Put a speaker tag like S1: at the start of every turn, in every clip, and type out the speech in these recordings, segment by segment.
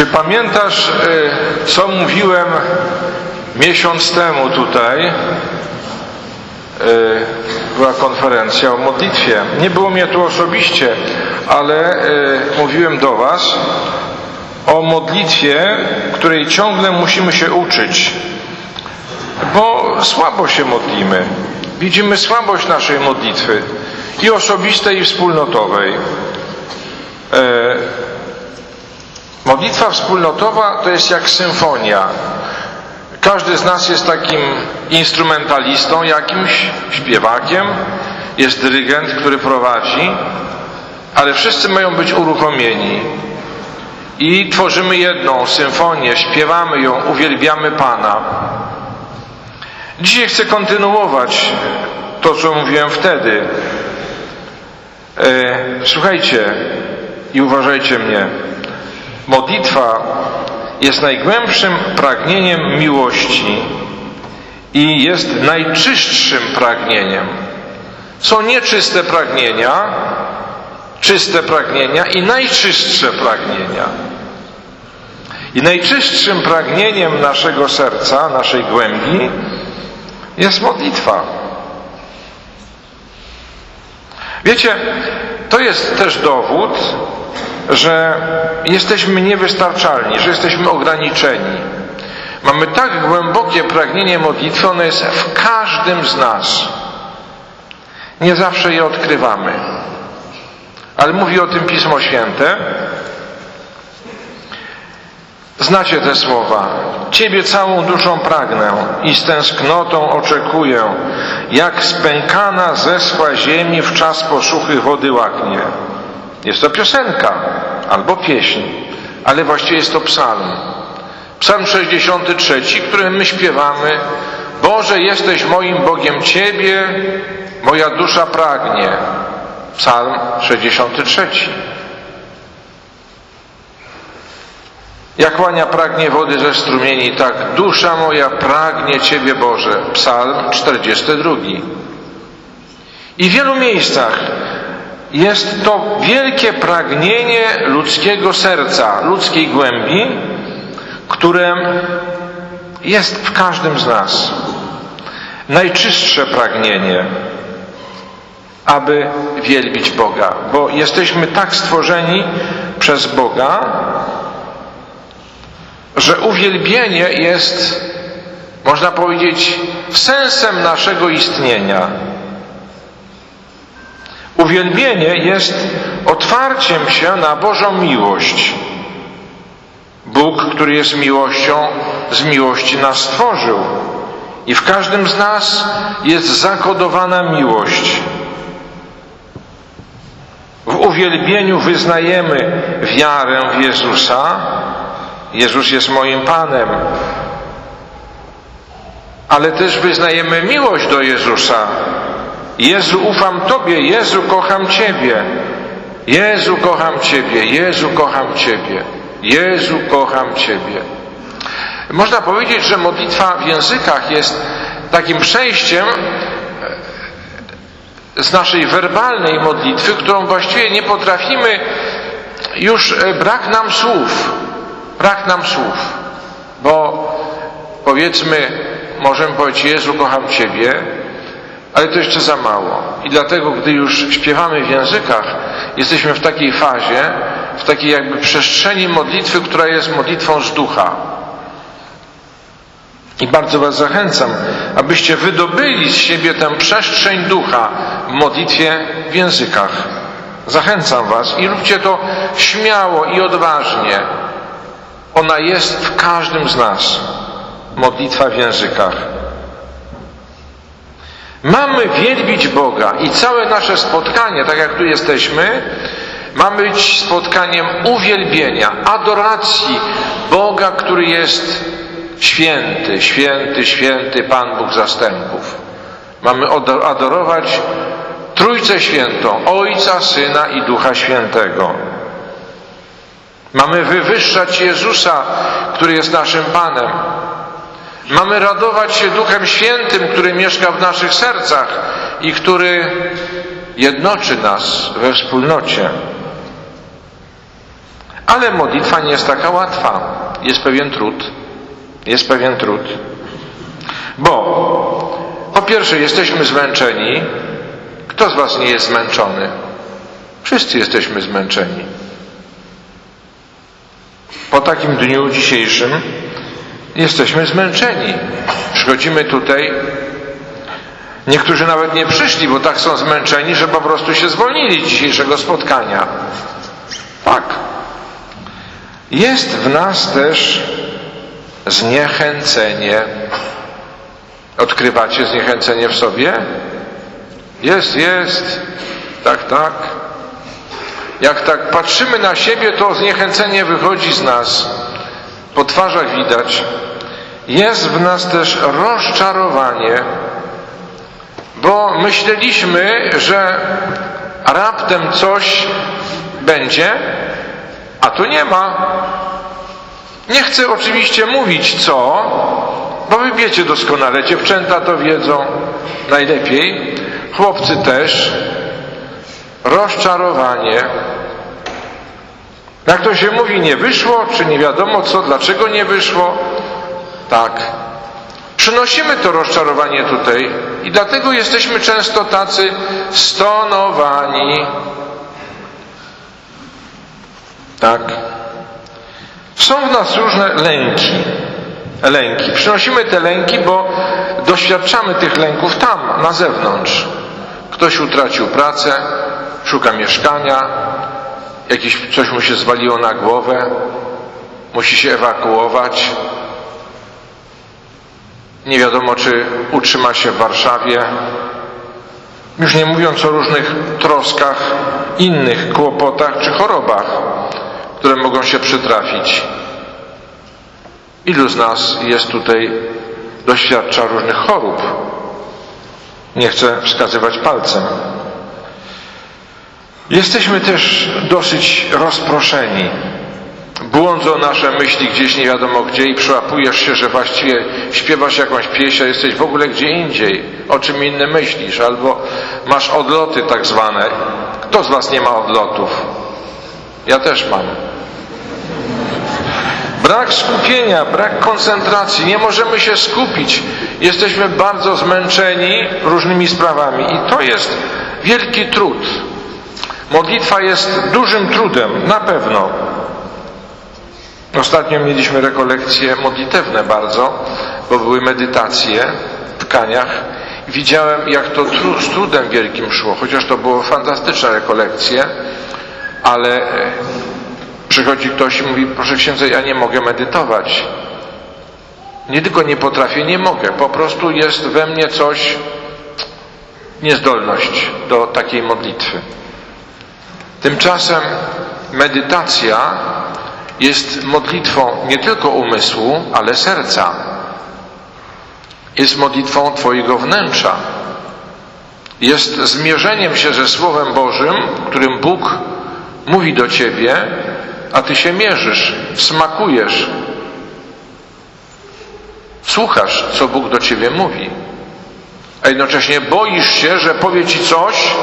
S1: Czy pamiętasz, co mówiłem miesiąc temu tutaj? Była konferencja o modlitwie. Nie było mnie tu osobiście, ale mówiłem do was o modlitwie, której ciągle musimy się uczyć, bo słabo się modlimy. Widzimy słabość naszej modlitwy i osobistej, i wspólnotowej. Modlitwa wspólnotowa to jest jak symfonia. Każdy z nas jest takim instrumentalistą, jakimś śpiewakiem, jest dyrygent, który prowadzi, ale wszyscy mają być uruchomieni i tworzymy jedną symfonię, śpiewamy ją, uwielbiamy Pana. Dzisiaj chcę kontynuować to, co mówiłem wtedy. Słuchajcie i uważajcie mnie. Modlitwa jest najgłębszym pragnieniem miłości i jest najczystszym pragnieniem. Są nieczyste pragnienia, czyste pragnienia i najczystsze pragnienia. I najczystszym pragnieniem naszego serca, naszej głębi jest modlitwa. Wiecie, to jest też dowód, że jesteśmy niewystarczalni, że jesteśmy ograniczeni. Mamy tak głębokie pragnienie modlitwy, ono jest w każdym z nas. Nie zawsze je odkrywamy. Ale mówi o tym Pismo Święte. Znacie te słowa. Ciebie całą duszą pragnę i z tęsknotą oczekuję, jak spękana zeschła ziemi w czas posuchy wody łaknie. Jest to piosenka albo pieśń, ale właściwie jest to psalm. Psalm 63, którym my śpiewamy: Boże, jesteś moim Bogiem, Ciebie moja dusza pragnie. Psalm 63. Jak łania pragnie wody ze strumieni, tak dusza moja pragnie Ciebie, Boże. Psalm 42. I w wielu miejscach jest to wielkie pragnienie ludzkiego serca, ludzkiej głębi, które jest w każdym z nas. Najczystsze pragnienie, aby wielbić Boga, bo jesteśmy tak stworzeni przez Boga, że uwielbienie jest, można powiedzieć, sensem naszego istnienia. Uwielbienie jest otwarciem się na Bożą miłość. Bóg, który jest miłością, z miłości nas stworzył. I w każdym z nas jest zakodowana miłość. W uwielbieniu wyznajemy wiarę w Jezusa. Jezus jest moim Panem. Ale też wyznajemy miłość do Jezusa. Jezu, ufam Tobie. Jezu, kocham Ciebie. Jezu, kocham Ciebie. Jezu, kocham Ciebie. Jezu, kocham Ciebie. Można powiedzieć, że modlitwa w językach jest takim przejściem z naszej werbalnej modlitwy, którą właściwie nie potrafimy, już brak nam słów. Brak nam słów. Bo powiedzmy, możemy powiedzieć: Jezu, kocham Ciebie, ale to jeszcze za mało. I dlatego, gdy już śpiewamy w językach, jesteśmy w takiej fazie, w takiej jakby przestrzeni modlitwy, która jest modlitwą z ducha. I bardzo was zachęcam, abyście wydobyli z siebie tę przestrzeń ducha w modlitwie w językach. Zachęcam was i róbcie to śmiało i odważnie. Ona jest w każdym z nas. Modlitwa w językach. Mamy wielbić Boga i całe nasze spotkanie, tak jak tu jesteśmy, ma być spotkaniem uwielbienia, adoracji Boga, który jest święty, święty, święty Pan Bóg zastępów. Mamy adorować Trójcę Świętą, Ojca, Syna i Ducha Świętego. Mamy wywyższać Jezusa, który jest naszym Panem. Mamy radować się Duchem Świętym, który mieszka w naszych sercach i który jednoczy nas we wspólnocie. Ale modlitwa nie jest taka łatwa. Jest pewien trud. Jest pewien trud. Bo po pierwsze jesteśmy zmęczeni. Kto z was nie jest zmęczony? Wszyscy jesteśmy zmęczeni. Po takim dniu dzisiejszym jesteśmy zmęczeni. Przychodzimy tutaj. Niektórzy nawet nie przyszli, bo tak są zmęczeni, że po prostu się zwolnili z dzisiejszego spotkania. Tak. Jest w nas też zniechęcenie. Odkrywacie zniechęcenie w sobie? Jest. Tak. Jak tak patrzymy na siebie, to zniechęcenie wychodzi z nas. Po twarzach widać. Jest w nas też rozczarowanie, bo myśleliśmy, że raptem coś będzie, a tu nie ma. Nie chcę oczywiście mówić co, bo wy wiecie doskonale, dziewczęta to wiedzą najlepiej, chłopcy też. Rozczarowanie. Jak to się mówi, nie wyszło, czy nie wiadomo co, dlaczego nie wyszło. Tak. Przynosimy to rozczarowanie tutaj i dlatego jesteśmy często tacy stonowani. Tak. Są w nas różne lęki. Przynosimy te lęki, bo doświadczamy tych lęków tam, na zewnątrz. Ktoś utracił pracę, szuka mieszkania, coś mu się zwaliło na głowę, musi się ewakuować. Nie wiadomo, czy utrzyma się w Warszawie. Już nie mówiąc o różnych troskach, innych kłopotach czy chorobach, które mogą się przytrafić. Ilu z nas jest tutaj, doświadcza różnych chorób? Nie chcę wskazywać palcem. Jesteśmy też dosyć rozproszeni. Błądzą nasze myśli gdzieś nie wiadomo gdzie i przełapujesz się, że właściwie śpiewasz jakąś pieśń, a jesteś w ogóle gdzie indziej. O czym innym myślisz, albo masz odloty tak zwane. Kto z was nie ma odlotów? Ja też mam. Brak skupienia, brak koncentracji, nie możemy się skupić. Jesteśmy bardzo zmęczeni różnymi sprawami i to jest wielki trud. Modlitwa jest dużym trudem, na pewno. Ostatnio mieliśmy rekolekcje modlitewne bardzo, bo były medytacje w tkaniach. Widziałem, jak to z trudem wielkim szło, chociaż to było fantastyczne rekolekcje, ale przychodzi ktoś i mówi, proszę księdza, ja nie mogę medytować. Nie tylko nie potrafię, nie mogę. Po prostu jest we mnie coś, niezdolność do takiej modlitwy. Tymczasem medytacja jest modlitwą nie tylko umysłu, ale serca. Jest modlitwą twojego wnętrza. Jest zmierzeniem się ze Słowem Bożym, którym Bóg mówi do ciebie, a ty się mierzysz, smakujesz. Słuchasz, co Bóg do ciebie mówi. A jednocześnie boisz się, że powie ci coś,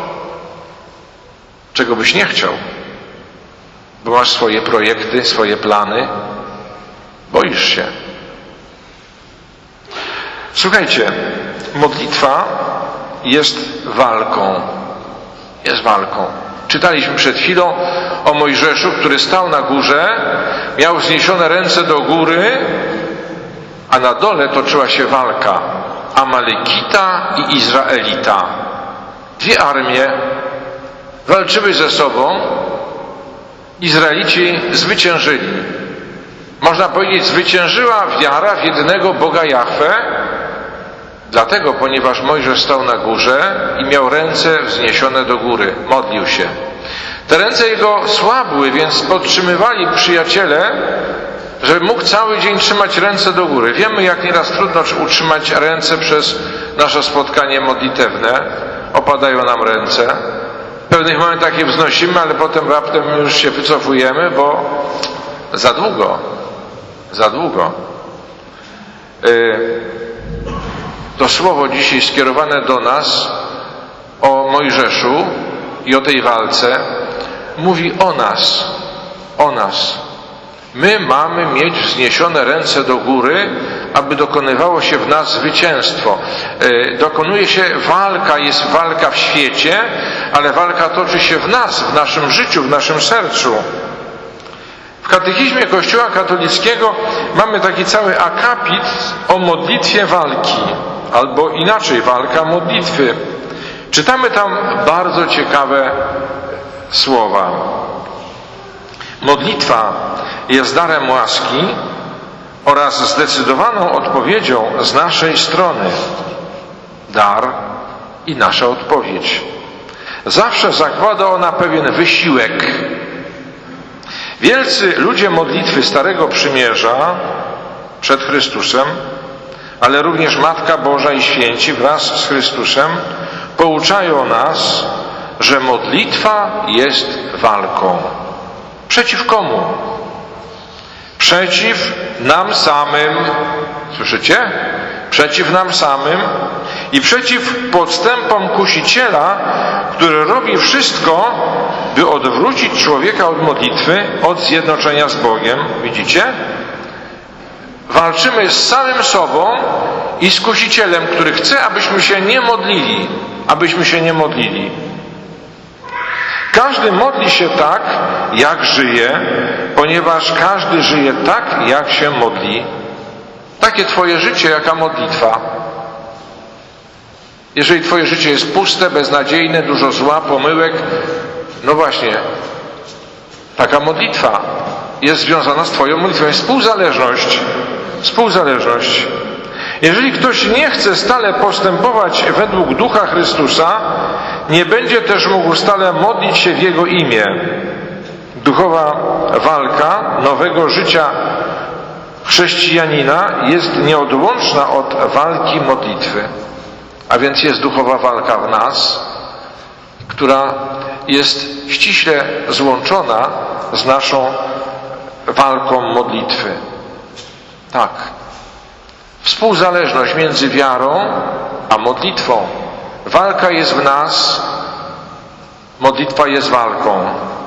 S1: czego byś nie chciał. Bo masz swoje projekty, swoje plany. Boisz się. Słuchajcie, modlitwa jest walką. Jest walką. Czytaliśmy przed chwilą o Mojżeszu, który stał na górze, miał wzniesione ręce do góry, a na dole toczyła się walka. Amalekita i Izraelita. Dwie armie walczyły ze sobą. Izraelici zwyciężyli. Można powiedzieć, zwyciężyła wiara w jedynego Boga Jahwe, dlatego, ponieważ Mojżesz stał na górze i miał ręce wzniesione do góry. Modlił się. Te ręce jego słabły, więc podtrzymywali przyjaciele, że mógł cały dzień trzymać ręce do góry. Wiemy, jak nieraz trudno utrzymać ręce przez nasze spotkanie modlitewne. Opadają nam ręce. W pewnych momentach je wznosimy, ale potem raptem już się wycofujemy, bo za długo. Za długo. To słowo dzisiaj skierowane do nas o Mojżeszu i o tej walce mówi o nas. o nas. My mamy mieć wzniesione ręce do góry, aby dokonywało się w nas zwycięstwo. Dokonuje się walka, jest walka w świecie, ale walka toczy się w nas, w naszym życiu, w naszym sercu. W katechizmie Kościoła katolickiego mamy taki cały akapit o modlitwie walki, albo inaczej, walka modlitwy. Czytamy tam bardzo ciekawe słowa. Modlitwa jest darem łaski oraz zdecydowaną odpowiedzią z naszej strony. Dar i nasza odpowiedź. Zawsze zakłada ona pewien wysiłek. Wielcy ludzie modlitwy Starego Przymierza przed Chrystusem, ale również Matka Boża i święci wraz z Chrystusem pouczają nas, że modlitwa jest walką. Przeciw komu? Przeciw nam samym. Słyszycie? Przeciw nam samym i przeciw podstępom kusiciela, który robi wszystko, by odwrócić człowieka od modlitwy, od zjednoczenia z Bogiem. Widzicie? Walczymy z samym sobą i z kusicielem, który chce, abyśmy się nie modlili. Abyśmy się nie modlili. Każdy modli się tak, jak żyje, ponieważ każdy żyje tak, jak się modli. Takie twoje życie, jaka modlitwa. Jeżeli twoje życie jest puste, beznadziejne, dużo zła, pomyłek, no właśnie, taka modlitwa jest związana z twoją modlitwą. Jest współzależność. Współzależność. Jeżeli ktoś nie chce stale postępować według Ducha Chrystusa, nie będzie też mógł stale modlić się w Jego imię. Duchowa walka nowego życia chrześcijanina jest nieodłączna od walki modlitwy. A więc jest duchowa walka w nas, która jest ściśle złączona z naszą walką modlitwy. Tak. Współzależność między wiarą a modlitwą. Walka jest w nas, modlitwa jest walką.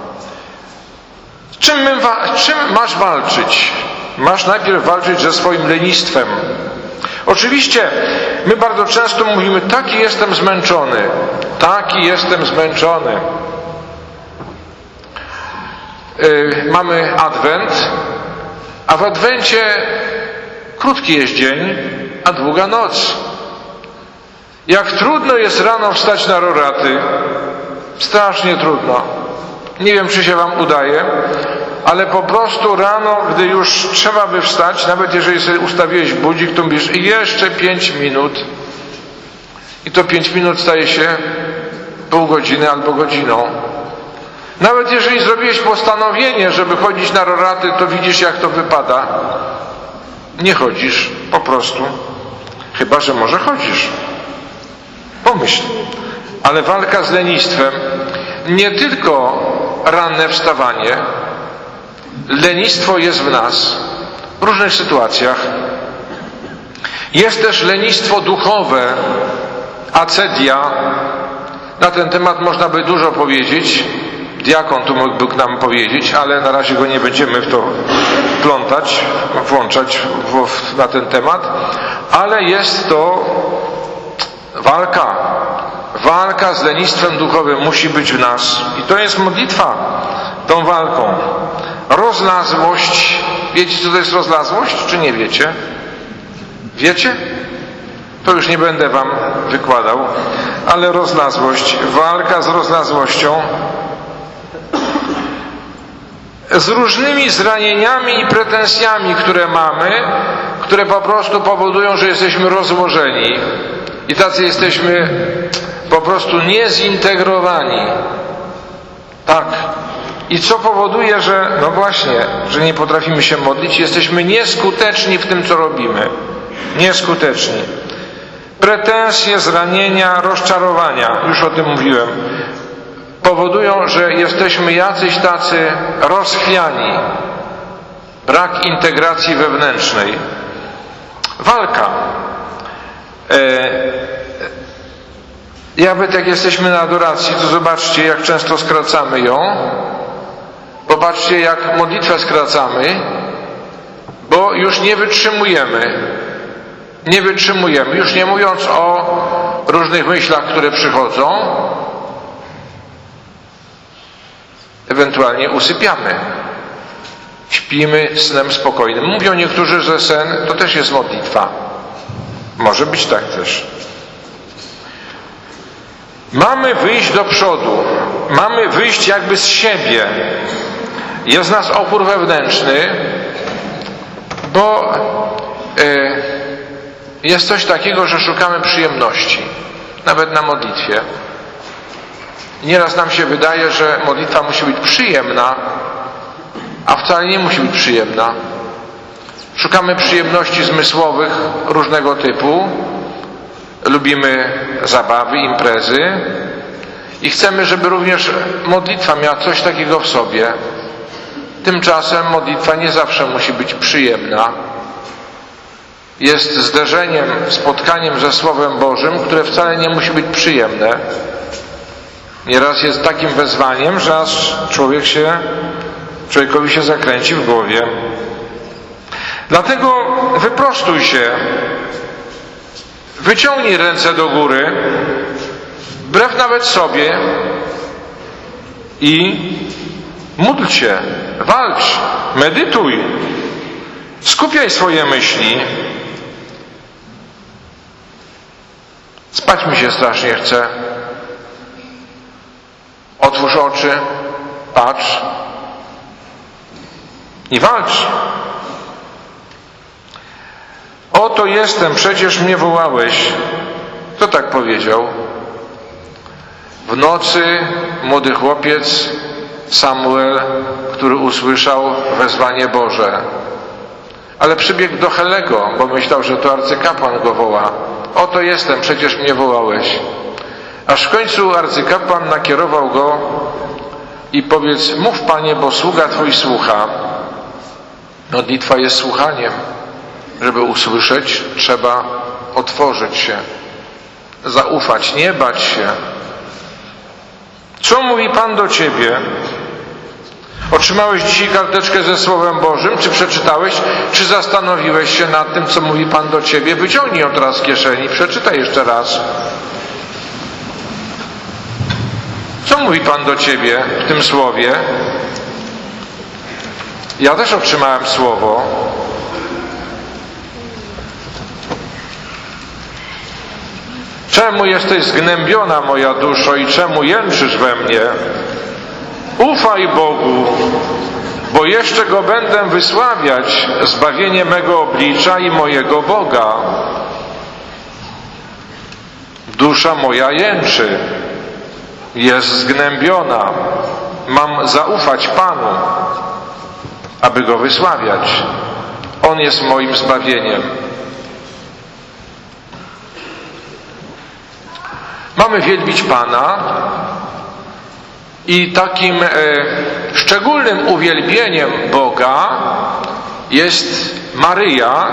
S1: Czym masz walczyć? Masz najpierw walczyć ze swoim lenistwem. Oczywiście, my bardzo często mówimy, taki jestem zmęczony. Taki jestem zmęczony. Mamy Adwent, a w Adwencie krótki jest dzień, a długa noc. Jak trudno jest rano wstać na roraty. Strasznie trudno. Nie wiem, czy się wam udaje, ale po prostu rano, gdy już trzeba by wstać, nawet jeżeli sobie ustawiłeś budzik, to mówisz jeszcze 5 minut. I to 5 minut staje się pół godziny albo godziną. Nawet jeżeli zrobiłeś postanowienie, żeby chodzić na roraty, to widzisz, jak to wypada. Nie chodzisz, po prostu. Chyba że może chodzisz. Pomyśl. Ale walka z lenistwem, nie tylko ranne wstawanie. Lenistwo jest w nas w różnych sytuacjach. Jest też lenistwo duchowe, acedia. Na ten temat można by dużo powiedzieć. Diakon tu mógłby nam powiedzieć, ale na razie go nie będziemy w to włączać na ten temat. Ale jest to walka. Walka z lenistwem duchowym musi być w nas. I to jest modlitwa tą walką. Rozlazłość. Wiecie, co to jest rozlazłość, czy nie wiecie? Wiecie? To już nie będę wam wykładał. Ale rozlazłość. Walka z rozlazłością. Z różnymi zranieniami i pretensjami, które mamy, które po prostu powodują, że jesteśmy rozłożeni. I tacy jesteśmy po prostu niezintegrowani. Tak. I co powoduje, że, no właśnie, że nie potrafimy się modlić, jesteśmy nieskuteczni w tym, co robimy. Nieskuteczni. Pretensje, zranienia, rozczarowania, już o tym mówiłem, powodują, że jesteśmy jacyś tacy rozchwiani. Brak integracji wewnętrznej. Walka. Nawet jak jesteśmy na adoracji, to zobaczcie, jak często skracamy ją. Popatrzcie, jak modlitwę skracamy, bo już nie wytrzymujemy. Nie wytrzymujemy, już nie mówiąc o różnych myślach, które przychodzą. Ewentualnie usypiamy. Śpimy snem spokojnym. Mówią niektórzy, że sen to też jest modlitwa. Może być tak też. Mamy wyjść do przodu. Mamy wyjść jakby z siebie. Jest w nas opór wewnętrzny, bo jest coś takiego, że szukamy przyjemności. Nawet na modlitwie. Nieraz nam się wydaje, że modlitwa musi być przyjemna, a wcale nie musi być przyjemna. Szukamy przyjemności zmysłowych różnego typu. Lubimy zabawy, imprezy i chcemy, żeby również modlitwa miała coś takiego w sobie. Tymczasem modlitwa nie zawsze musi być przyjemna. Jest zderzeniem, spotkaniem ze Słowem Bożym, które wcale nie musi być przyjemne. Nieraz jest takim wezwaniem, że aż człowiekowi się zakręci w głowie. Dlatego wyprostuj się, wyciągnij ręce do góry, wbrew nawet sobie i módl się, walcz, medytuj, skupiaj swoje myśli. Spać mi się strasznie chce. Otwórz oczy, patrz i walcz. Oto jestem, przecież mnie wołałeś. Kto tak powiedział? W nocy młody chłopiec Samuel, który usłyszał wezwanie Boże. Ale przybiegł do Helego, bo myślał, że to arcykapłan go woła. Oto jestem, przecież mnie wołałeś. Aż w końcu arcykapłan nakierował go i powiedz, mów Panie, bo sługa Twój słucha. Modlitwa jest słuchaniem. Żeby usłyszeć, trzeba otworzyć się, zaufać, nie bać się. Co mówi Pan do Ciebie? Otrzymałeś dzisiaj karteczkę ze Słowem Bożym? Czy przeczytałeś? Czy zastanowiłeś się nad tym, co mówi Pan do Ciebie? Wyciągnij ją teraz z kieszeni, przeczytaj jeszcze raz. Co mówi Pan do Ciebie w tym Słowie? Ja też otrzymałem Słowo. Czemu jesteś zgnębiona, moja duszo, i czemu jęczysz we mnie? Ufaj Bogu, bo jeszcze Go będę wysławiać, zbawienie mego oblicza i mojego Boga. Dusza moja jęczy, jest zgnębiona. Mam zaufać Panu, aby Go wysławiać. On jest moim zbawieniem. Mamy wielbić Pana i takim szczególnym uwielbieniem Boga jest Maryja.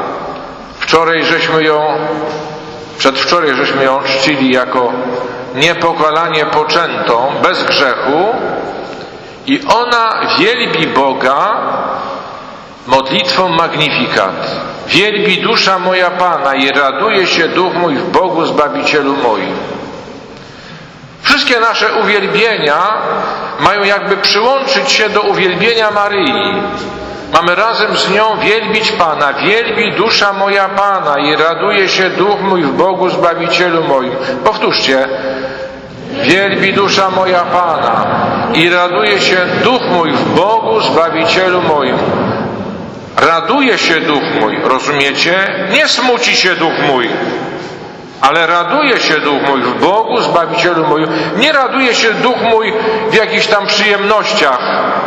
S1: Przedwczoraj żeśmy ją czcili jako niepokalanie poczętą, bez grzechu, i ona wielbi Boga modlitwą Magnificat. Wielbi dusza moja Pana i raduje się duch mój w Bogu Zbawicielu moim. Wszystkie nasze uwielbienia mają jakby przyłączyć się do uwielbienia Maryi. Mamy razem z nią wielbić Pana. Wielbi dusza moja Pana i raduje się duch mój w Bogu Zbawicielu moim. Powtórzcie. Wielbi dusza moja Pana i raduje się duch mój w Bogu Zbawicielu moim. Raduje się duch mój, rozumiecie? Nie smuci się duch mój, ale raduje się duch mój w Bogu Zbawicielu moim. Nie raduje się duch mój w jakichś tam przyjemnościach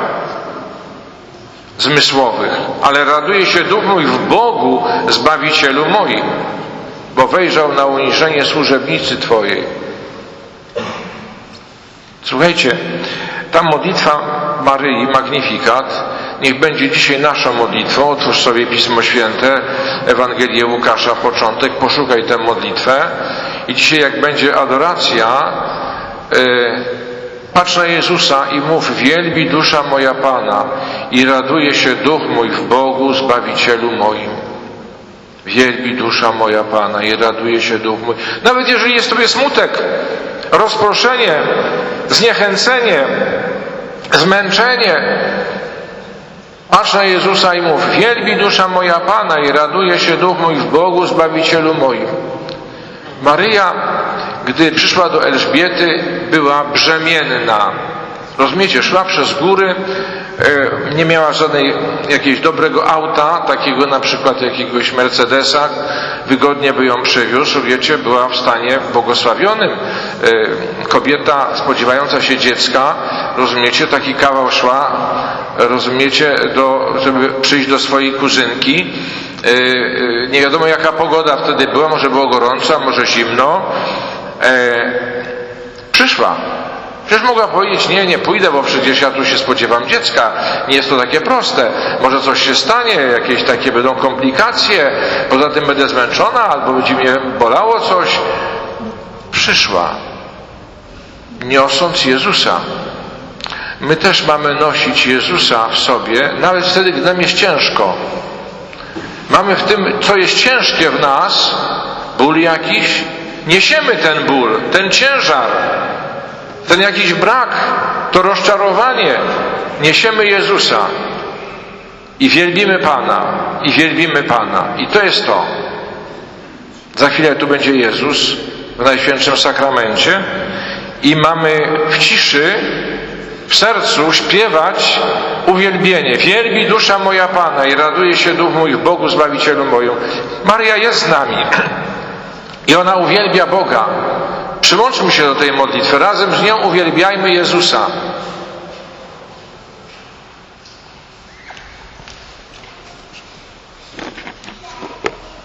S1: zmysłowych, ale raduje się duch mój w Bogu Zbawicielu moim, bo wejrzał na uniżenie służebnicy Twojej. Słuchajcie, ta modlitwa Maryi, Magnificat, niech będzie dzisiaj naszą modlitwą. Otwórz sobie Pismo Święte, Ewangelię Łukasza, początek, poszukaj tę modlitwę i dzisiaj, jak będzie adoracja, Patrz na Jezusa i mów: wielbi dusza moja Pana i raduje się duch mój w Bogu, Zbawicielu moim. Wielbi dusza moja Pana i raduje się duch mój. Nawet jeżeli jest Tobie smutek, rozproszenie, zniechęcenie, zmęczenie, patrz na Jezusa i mów: wielbi dusza moja Pana i raduje się duch mój w Bogu, Zbawicielu moim. Maryja, gdy przyszła do Elżbiety, była brzemienna. Rozumiecie, szła przez góry, nie miała żadnej jakiegoś dobrego auta, takiego na przykład jakiegoś Mercedesa, wygodnie by ją przewiózł, wiecie, była w stanie błogosławionym. Kobieta spodziewająca się dziecka, rozumiecie, taki kawał szła, rozumiecie, żeby przyjść do swojej kuzynki. Nie wiadomo jaka pogoda wtedy była, może było gorąco, a może zimno. Przyszła. Przecież mogła powiedzieć: nie pójdę, bo przecież ja tu się spodziewam dziecka. Nie jest to takie proste. Może coś się stanie, jakieś takie będą komplikacje. Poza tym będę zmęczona, albo będzie mnie bolało coś. Przyszła, niosąc Jezusa. My też mamy nosić Jezusa w sobie, nawet wtedy, gdy nam jest ciężko. Mamy w tym, co jest ciężkie w nas, ból jakiś. Niesiemy ten ból, ten ciężar, ten jakiś brak, to rozczarowanie. Niesiemy Jezusa i wielbimy Pana, i wielbimy Pana. I to jest to. Za chwilę tu będzie Jezus w Najświętszym Sakramencie i mamy w ciszy, w sercu śpiewać uwielbienie. Wielbi dusza moja Pana i raduje się duch mój w Bogu, Zbawicielu moim. Maryja jest z nami i ona uwielbia Boga. Przyłączmy się do tej modlitwy. Razem z nią uwielbiajmy Jezusa.